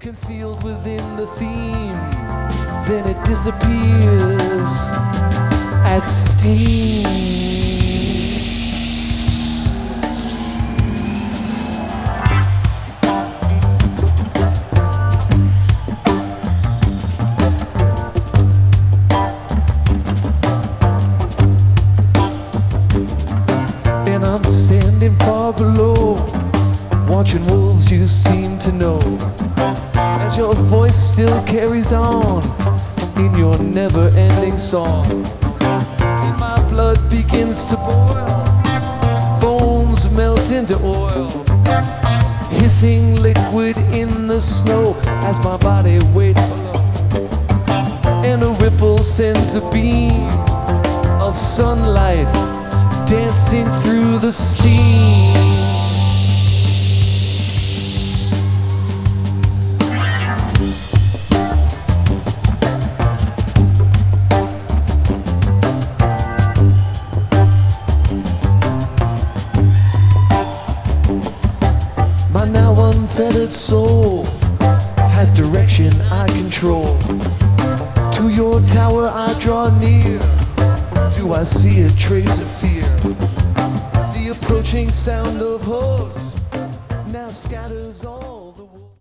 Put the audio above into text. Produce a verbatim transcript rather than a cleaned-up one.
concealed within the theme, then it disappears as steam. And I'm standing far below, watching wolves you seem to know, as your voice still carries on in your never-ending song. And my blood begins to boil, bones melt into oil, hissing liquid in the snow as my body waits below. And a ripple sends a beam of sunlight dancing through the steam. My now unfettered soul has direction I control. To your tower I draw near. Do I see a trace of fear? The approaching sound of hooves now scatters all